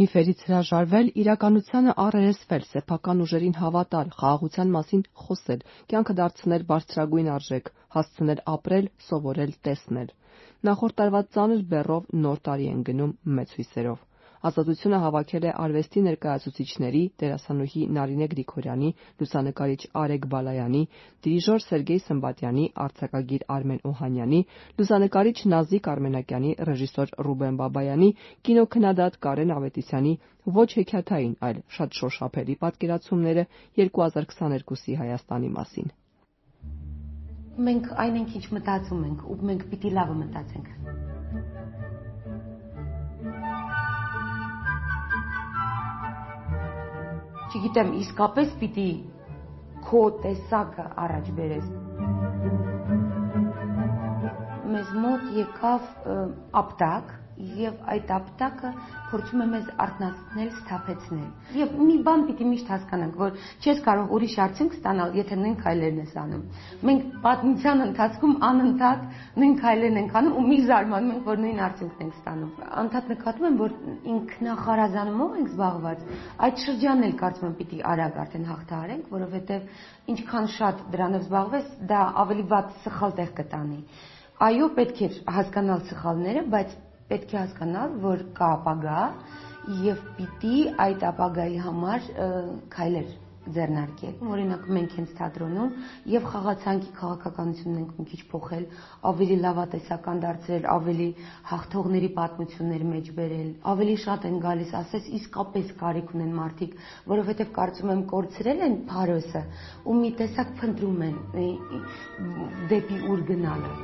Միֆերից հրաժարվել, իրականությանը առերեսվել, սեփական ուժերին հավատալ, խաղաղության մասին խոսել, կյանքը դարձնել բարձրագույն արժեք, հասցնել ապրել, սովորել, տեսնել։ Նախորդ տարվա ծանր բեռով նոր տարի են գնում մեծ հույսերով։ Ազատությունը հավաքել է արվեստի ներկայացուցիչների, դերասանուհի Նարինե Գրիգորյանի, լուսանկարիչ Արեգ Բալայանի, դիրիժոր Սերգեյ Սմբատյանի, արձակագիր Արմեն Օհանյանի, լուսանկարիչ Նազիկ Արմենակյանի, ռեժիսոր Ռուբեն Բաբայանի, կինոքննադատ Կարեն Ավետիսյանի ոչ հեքիաթային, այլ շատ շոշափելի պատկերացումները 2022-ի Հայաստանի մասին։ Մենք այն ենք, ինչ մտածում ենք, ու մենք պիտի լավը մտածենք։ Չգիտեմ, իսկապես պիտի քո տեսակը առաջ բերես։ Մեզ մոտ եկավ ապտակ, եւ այդ ապտակը փորձում է մեզ արթնացնել, սթափեցնել։ Եվ մի բան պիտի միշտ հասկանանք, որ չես կարող ուրիշ արդյունք ստանալ, եթե նույն քայլերն ես անում։ Մենք պատմության ընթացքում անընդհատ նույն քայլերն ենք անում ու մի զարմանում ենք, որ նույն արդյունքն ենք ստանում։ Անդադ նկատում եմ, որ ինքնախարազանումով ենք զբաղված։ Այդ շրջանն էլ կարծում եմ պիտի արագ արդեն հաղթահարենք, որովհետեւ ինչքան շատ դրանով զբաղվես, դա ավելի վատ սխալ տեղ կտանի։ Այո, պետք է հասկանալ սխալները, բայց պետք է հասկանալ, որ կա ապագա եւ պիտի այդ ապագայի համար քայլեր ձեռնարկել։ Օրինակ մենք հենց թատրոնում եւ խաղացանկի քաղաքականությունն ենք մի քիչ փոխել, ավելի լավատեսական դարձրել, ավելի հաղթողների պատմություններ մեջ բերել, ավելի շատ են գալիս, ասես իսկապես կարիք ունեն մարդիկ, որովհետեւ կարծում եմ կորցրել են փարոսը ու մի տեսակ փնտրում են դեպի ուր գնալը։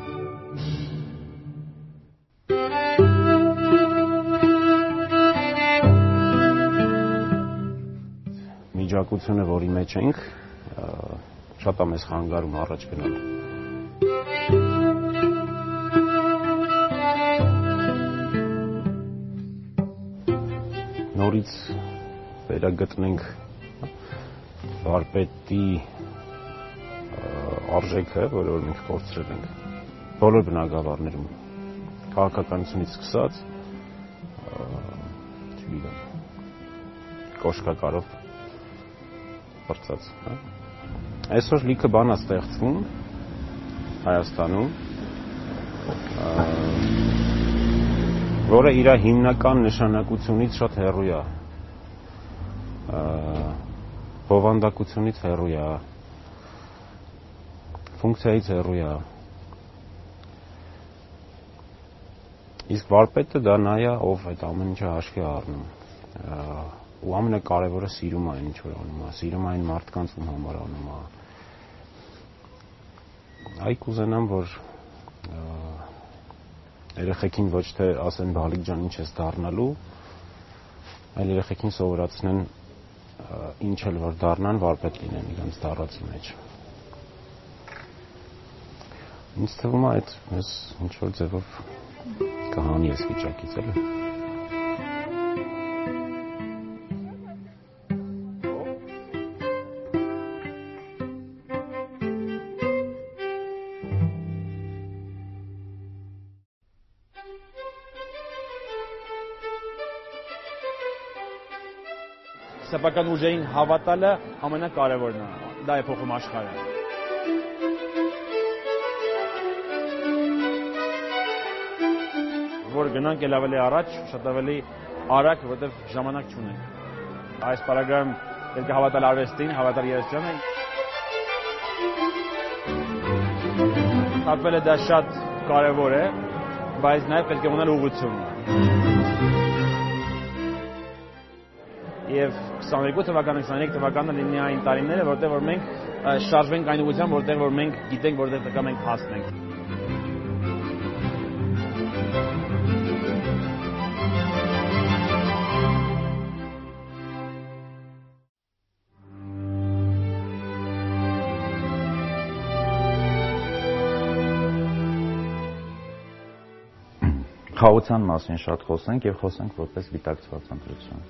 Միջակությունը, որի մեջ ենք, շատ է մեզ խանգարում առաջ գնալ։ Նորից վերագտնենք վարպետի արժեքը, որը որ մենք կորցրել ենք բոլոր բնագավառներում, քաղաքականությունից սկսած, չգիտեմ, կոշկակարով բրծած, հա։ Այսօր լիքը բան է ստեղծվում Հայաստանում, որը իր հիմնական նշանակությունից շատ հեռու է, բովանդակությունից հեռու է, ֆունկցիայից հեռու է։ Իսկ վարպետը դա նա է, ով այդ ամեն ինչը հաշվի է առնում։ Ու ամենակարևորը սիրում է այն ինչ որ անում է, սիրում այն մարդկանց ում համար անում է։ Այ կուզենամ, որ երեխեքին ոչ թե ասեն բալիկ ջան ինչ ես դառնալու, այլ երեխեքին սովորացնեն ինչ էլ որ դառնան վարպետ լինեն իրենց դառածի մեջ։ Ինձ թվում է այդ մեզ ինչ որ ձևով կհանի այս վիճակից էլի։ Սեփական ուժերին հավատալը ամենակարևորն է, դա է փոխում աշխարհը։ Որ գնանք էլ ավելի առաջ, շատ ավելի արագ, որովհետև ժամանակ չունենք։ Այս պարագայում պետք է հավատալ արվեստին, հավատալ երաժշտությանը։ Հատվելը դա շատ կարևոր է, բայց նաև պետք է ունենալ ուղղություն։ Եվ 22 թվականը, 23 թվականը լինի այն տարիները, որտեղ որ մենք շարժվենք այն ուղղությամբ, որտեղ որ մենք գիտենք, որտեղ պետք է մենք հասնենք։ Խաղության մասին շատ խոսենք եւ խոսենք որպես գիտակցված ընտրություն։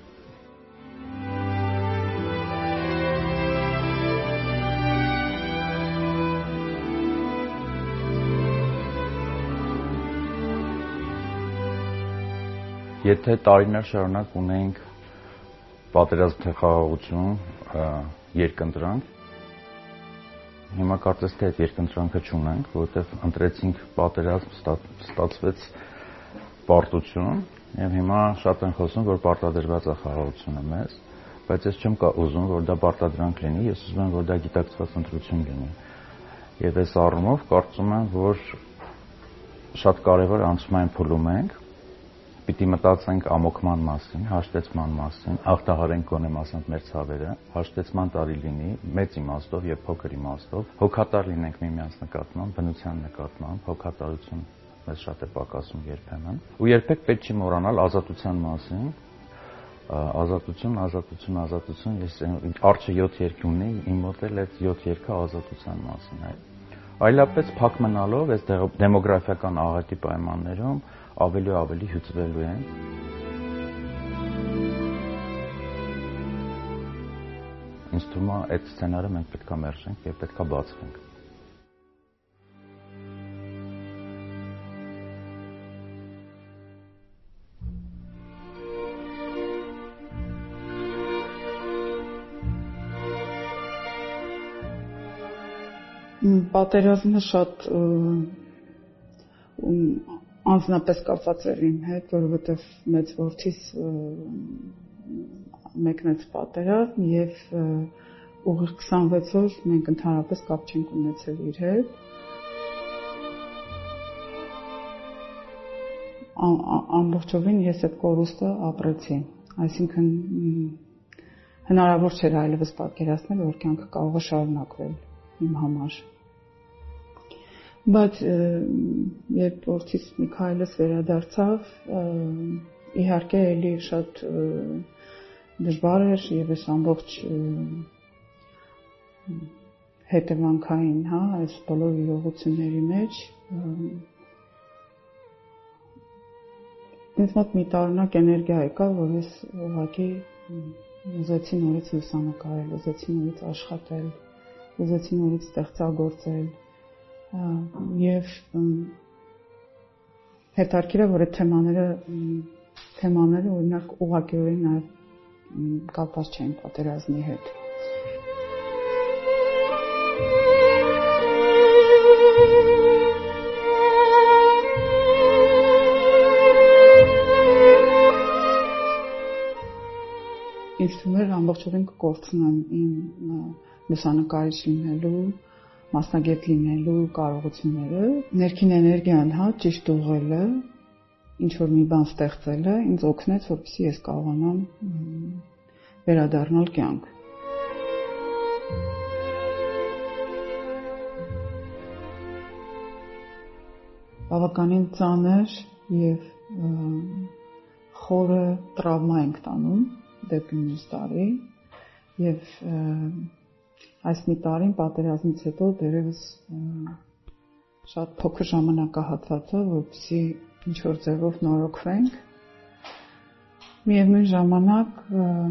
Եթե տարիներ շարունակ ունենք պատերազմ թե խաղաղություն, երկընտրանք։ Հիմա կարծես թե այդ երկընտրանքը չունենք, որովհետև ընտրեցինք պատերազմ, ստացվեց պարտություն, եւ հիմա շատ են խոսում, որ պարտադրված է խաղաղությունը մեզ, բայց ես չեմ ուզում, որ դա պարտադրանք լինի, ես ուզում եմ, որ դա գիտակցված ընտրություն լինի։ Եվ այս առումով կարծում եմ, որ շատ կարևոր անցումային փուլում ենք, պիտի մտածենք ամոքման մասին, հաշտեցման մասին, ախտահարենք գոնե մասամբ մեր ցավերը, հաշտեցման տարի լինի մեծ իմաստով եւ փոքր իմաստով, հոգատար լինենք միմյանց նկատմամբ, բնության նկատմամբ, հոգատարություն մեզ շատ է պակասում երբեմն, ու երբեք պետք չի մոռանալ ազատության մասին, ազատություն, ես արջը 7 երկ ունի, իմ մոտ էլ այդ 7 երկը ազատության մասին է։ Այլապես փակ մնալով այս դեմոգրաֆիական աղետի պայմաններում ավելի ու ավելի հյուծվելու են։ Ինձ թվում է այդ սցենարը մենք պետք է մերժենք եւ պետք է բացվենք։ Պատերազմը շատ անձնապես կապված էր իմ հետ, որովհետև մեծ որդիս մեկնեց պատերազմ եւ ուղիղ 26 օր մենք ընդհանրապես կապ չենք ունեցել իր հետ։ Ամբողջովին ես այդ կորուստը ապրեցի, այսինքն հնարավոր չէր այլևս պատկերացնել, որ կյանքը կարող է շարունակվել իմ համար։ Բայց երբ որդիս Միքայելս վերադարձավ, իհարկե էլի շատ դժվար էր եւ այս ամբողջ հետևանքային, այս բոլոր իրողությունների մեջ ինձ մոտ մի տարօրինակ էներգիա եկավ, որ ես ուղղակի ուզեցի նորից լուսանկարել, ուզեցի նորից աշխատել, ուզեցի նորից ստեղծագործել եւ հետաքրքիր է, որ այդ թեմաները օրինակ ուղղակիորեն նաեւ կապված չեն պատերազմի հետ։ Ինձ թվում էր ամբողջովին կկորցնեմ իմ լուսանկարիչ լինելու, մասնագետ լինելու կարողությունները, ներքին էներգիան, ճիշտ ուղղելը, ինչ որ մի բան ստեղծելը ինձ օգնեց, որպեսզի ես կարողանամ վերադառնալ կյանք։ Բավականին ծանր եւ խորը տրավմա ենք տանում դեպի մյուս տարի եւ այս մի տարին պատերազմից հետո դերևս շատ փոքր ժամանակահատված է, որպեսզի ինչ-որ ձևով նորոգվենք։ Միևնույն ժամանակ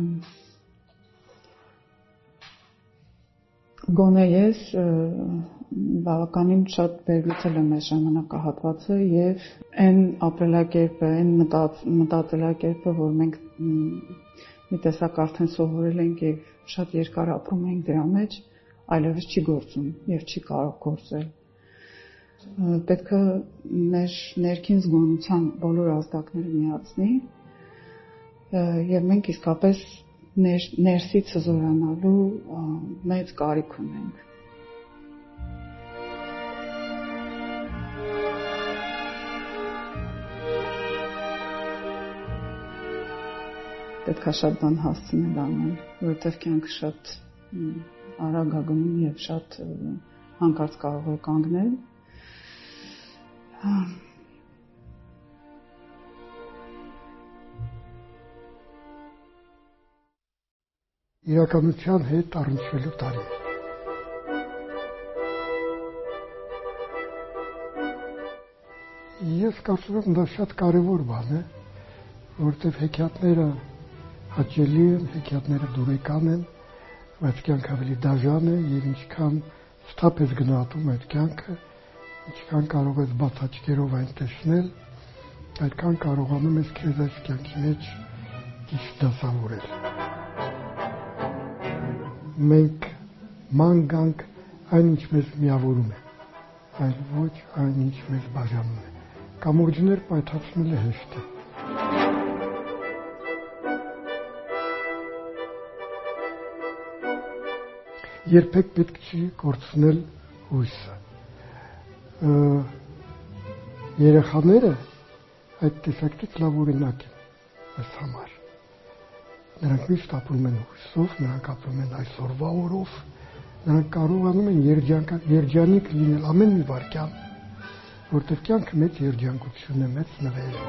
գոնե ես բավականին շատ վերլուծել եմ այս ժամանակահատվածը եւ այն ապրելակերպը, այն մտածելակերպը, որ մենք մի տեսակ արդեն սովորել ենք եւ շատ երկար ապրում ենք դրա մեջ, այլևս չի գործում եւ չի կարող գործել։ Պետք է մեր ներքին զգոնության բոլոր ազդակները միացնի եւ մենք իսկապես ներսից զորանալու մեծ կարիք ունենք։ Պետք է շատ բան հասցնել անել, որովհետև կյանքը շատ արագ է գնում եւ շատ հանկարծ կարող է կանգնել։ Իրականության հետ առնչվելու տարի։ Ես կարծում եմ դա շատ կարևոր բան է, որովհետև հեքիաթները հաճելի են, հեքիաթները դուրեկան են, բայց կյանքը ավելի դաժան է եւ ինչքան ստապ ես գնահատում այդ կյանքը, ինչքան կարող ես բաց աչքերով այն տեսնել, այդքան կարողանում ես քեզ այս կյանքի մեջ ճիշտ դասավորել։ մենք ման գանք այն ինչ մեզ միավորում է, այլ ոչ այն ինչ մեզ բաժանում է։ Կամուրջներ պայթացնելը հեշտ է։ Երբեք պետք չի կորցնել հույսը։ Երեխաները այդ տեսակետից լավ օրինակ են մեզ համար։ Նրանք միշտ ապրում են հույսով, նրանք ապրում են այսօրվա օրով, նրանք կարողանում են երջանիկ լինել ամեն մի վայրկյան, որտեղ կյանքը մեծ երջանկություն է, մեծ նվեր։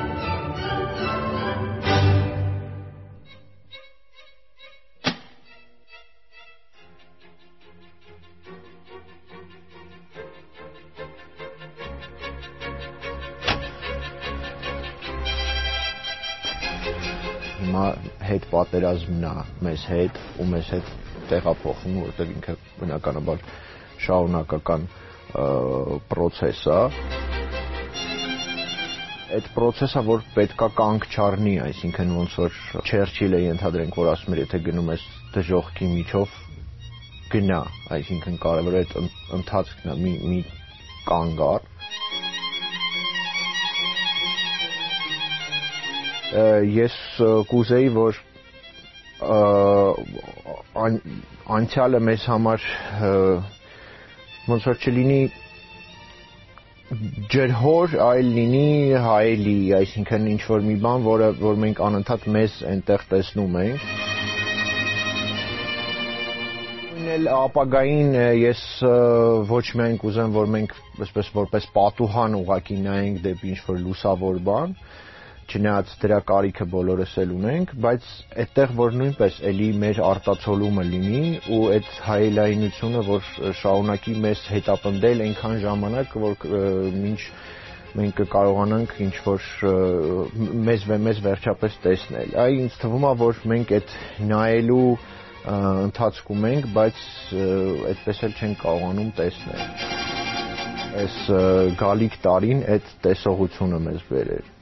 Հիմա հետ պատերազմն է մեզ հետ ու մեզ հետ տեղափոխվում, որտեղ ինքը բնականաբար շարունակական process է։ Այդ process-ը որ պետքա կանգ չառնի, այսինքն ոնց որ Չերչիլը ենթադրենք որ ասում էր, եթե գնում ես դժոխքի միջով գնա, այսինքն կարևոր է այդ ընթացքն է, մի կանգ առ։ Ես կուզեի, որ անցյալը մեզ համար ոնց որ չլինի ջրհոր, այլ լինի հայելի, այսինքն ինչ-որ մի բան, որ մենք անընդհատ մեզ այնտեղ տեսնում ենք։ Ապագային ես ոչ միայն կուզեմ, որ մենք որպես պատուհան ուղղակի նայենք դեպի ինչ-որ լուսավոր բան, չնայած դրա կարիքը բոլորս էլ ունենք, բայց այդտեղ որ նույնպես էլի մեր արտացոլումը լինի ու այդ հայելայնությունը որ շարունակի մեզ հետապնդել այնքան ժամանակ, որ մինչ մենք կկարողանանք ինչ-որ մեզ վերջապես տեսնել։ Այ ինձ թվում է, որ մենք այդ նայելու ընթացքում ենք, բայց այդպես էլ չենք կարողանում տեսնել։ Այս գալիք տարին այդ տեսողությունը մեզ բերել։